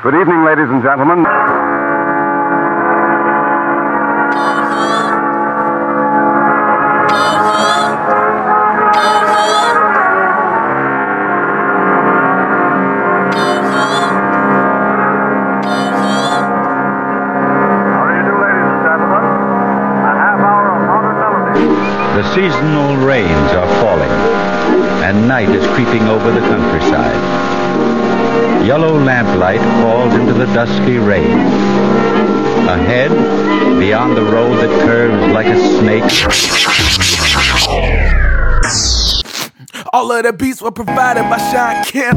Good evening, ladies and gentlemen. The seasonal rains are falling, and night is creeping over the countryside. Yellow lamplight falls into the dusky rain. Ahead, beyond the road that curves like a snake. All of the beats were provided by Sean Kemp.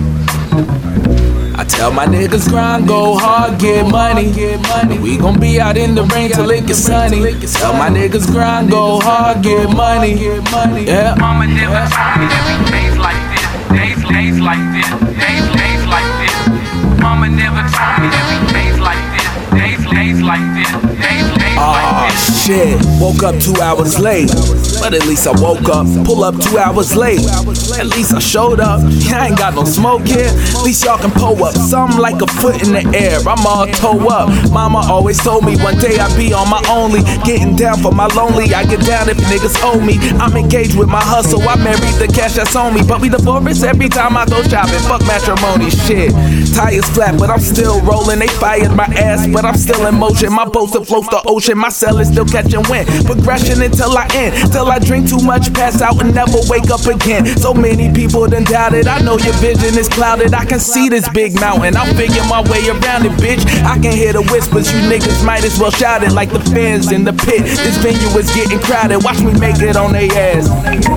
I tell my niggas grind, go hard, get money. We gon' be out in the rain till it gets sunny. Tell my niggas grind, go hard, get money. Yeah. Mama never told me that we days like this, days like this, days like this. Mama never told me that we days like this, days like this, days like this. Shit, woke up 2 hours late, but at least I woke up. Pull up 2 hours late, at least I showed up. I ain't got no smoke here, at least y'all can pull up. Something like a foot in the air, I'm all toe up. Mama always told me one day I'd be on my only. Getting down for my lonely, I get down if niggas owe me. I'm engaged with my hustle, I married the cash that's on me. But we divorce every time I go shopping, fuck matrimony, shit. Tires flat, but I'm still rolling. They fired my ass, but I'm still in motion. My boat still floats the ocean, my cell is still catching wind. Progression until I end, till I drink too much, pass out and never wake up again. So many people done doubted, I know your vision is clouded. I can see this big mountain, I'll figure my way around it, bitch. I can hear the whispers, you niggas might as well shout it like the fans in the pit. This venue is getting crowded, watch me make it on they ass.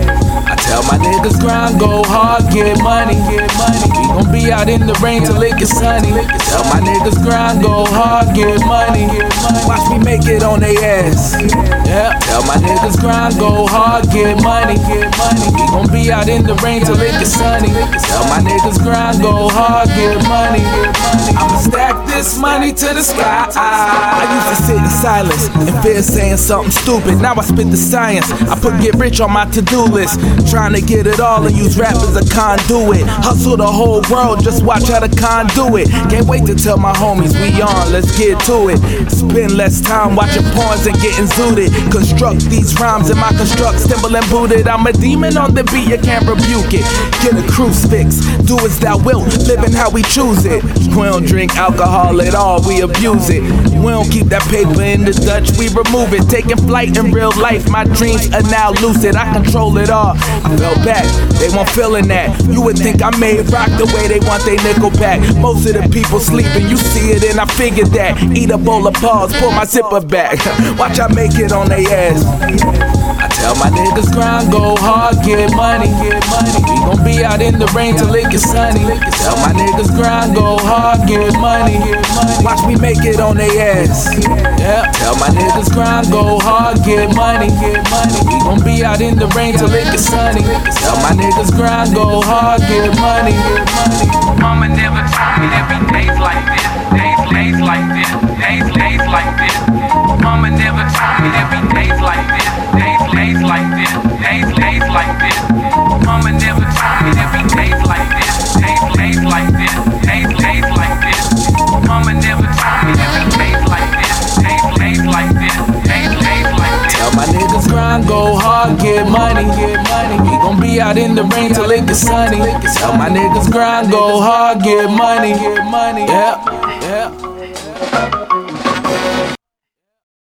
I tell my niggas grind, go hard, get money. We gon' be out in the rain till it gets sunny. Tell my niggas grind, go hard, get money. Watch me make it on they ass. Yeah. Tell my niggas grind, go hard, get money. We gon' be out in the rain till it gets sunny. Tell my niggas grind, go hard, get money. I'ma stack this money to the sky. I used to sit in silence and fear saying something stupid. Now I spit the science. I put get rich on my to-do list. Trying to get it all and use rap as a conduit. Hustle the whole world, just watch how the con do it. Can't wait to tell my homies we on, let's get to it. Spend less time watching porns and getting zooted. Construct these rhymes in my construct, symbol and booted. I'm a demon on the beat, you can't rebuke it. Get a crucifix, do as thou wilt, living how we choose it. We don't drink alcohol at all, we abuse it. We don't keep that paper in the Dutch, we remove it. Taking flight in real life, my dreams are now lucid. I control it all. I fell back, they weren't feeling that. You would think I made rock the way they want they nickel back. Most of the people sleeping, you see it and I figured that. Eat a bowl of paws, pull my zipper back. Watch I make it on they ass. I tell my niggas grind, go hard, get money. We gon' be out in the rain till it gets sunny. Tell my niggas grind, go hard, get money. Watch me make it on they ass. Yeah. Tell my niggas grind, go hard, get money. We gon' be out in the rain till it gets sunny. Tell my niggas grind, go hard, get money. Mama never told me that we days like this, days like this, days like this. Mama never told me that we days like this, days like this, days like this. Mama never told me that we days like this, days like this, days like this. Mama never told me that we days like this, days like this, days like this. Tell my niggas grind, go hard, get money. We gon' be out in the rain till it gets sunny. Tell my niggas grind, go hard, get money. Yeah.